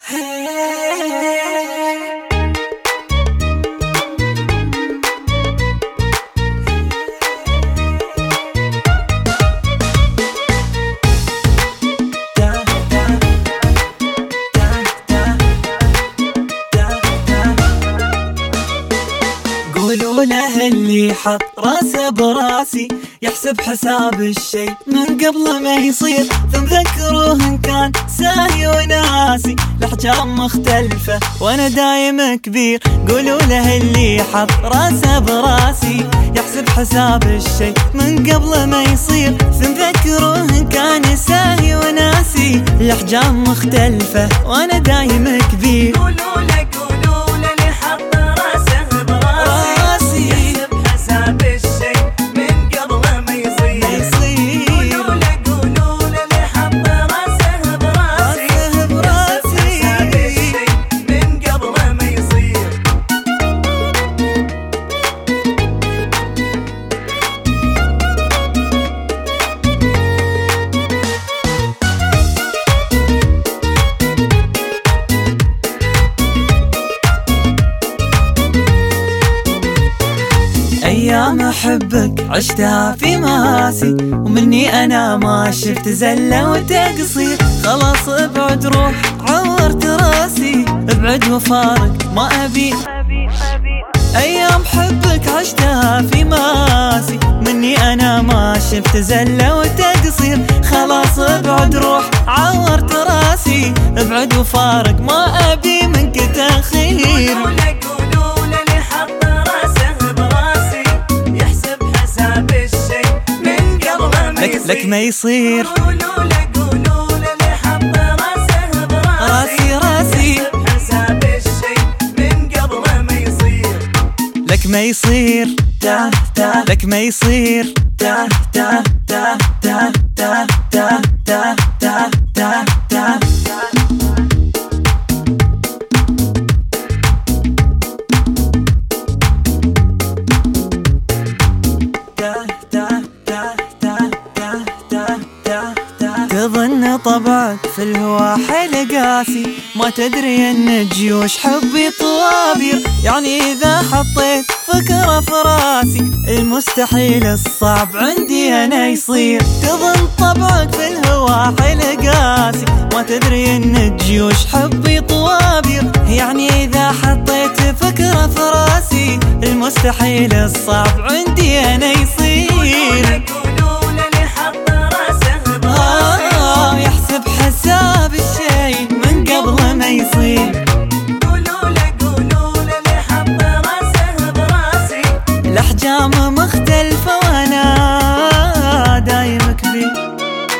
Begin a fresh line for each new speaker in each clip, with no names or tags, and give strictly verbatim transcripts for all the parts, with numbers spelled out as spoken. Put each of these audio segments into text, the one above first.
قولوا له اللي حط راسه براسي يحسب حساب الشي من قبل ما يصير، ثم ذكروه ان كان ساهي وناسي الاحجام مختلفة وانا دايم كبير. قولوا له اللي حط راسه براسي يحسب حساب الشي من قبل ما يصير، ثم ذكروه ان كان ساهي وناسي الاحجام مختلفة وانا دايم كبير.
قولوا له قولوا له اللي حط راسه براسي يحسب حساب الشي من قبل ما يصير. قولوا له قولوا له اللي حط راسه براسي يحسب حساب الشي من قبل ما يصير.
أيام أحبك عشتها في مآسي، ومني أنا ما شفت زلة وتقصير. خلاص ابعد روح عورت راسي، ابعد وفارق ما أبي. أيام حبك عشتها في مآسي، مني أنا ما شفت زلة وتقصير. خلاص ابعد روح عورت راسي، ابعد وفارق ما أبي منك تأخير. لك ما يصير.
قولوا له قولوا له اللي حط راسه براسي
راسي
يحسب حساب الشي من قبل ما يصير.
لك ما يصير تا تا لك ما يصير تا تا تا تا تا تا تا تا تا تا. تظن طبعك في الهوا حيل قاسي، ما تدري ان جيوش حبي طوابير. يعني اذا حطيت فكرة في راسي المستحيل الصعب عندي انا يصير. تظن طبعك في الهوا حيل قاسي، ما تدري ان جيوش حبي طوابير. يعني اذا حطيت فكرة في راسي المستحيل الصعب عندي انا يصير. يحسب حساب الشي من قبل ما يصير.
قولوا له قولوا له اللي حط راسه براسي
الأحجام مختلفة وانا دايم كبير.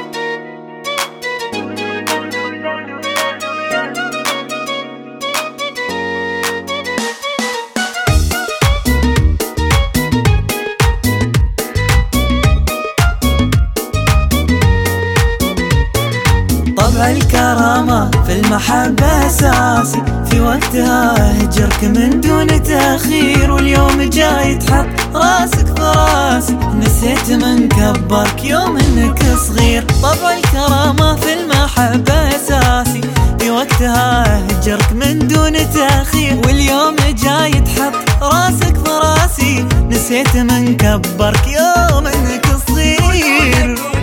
طبع الكرامة في المحبة أساسي، في وقتها أهجرك من دون تأخير. واليوم جاي تحط راسك في راسي، نسيت من كبرك يوم انك صغير. طبع الكرامة في المحبة أساسي، في وقتها أهجرك من دون تأخير. واليوم جاي تحط راسك في راسي، نسيت من كبرك يوم انك صغير.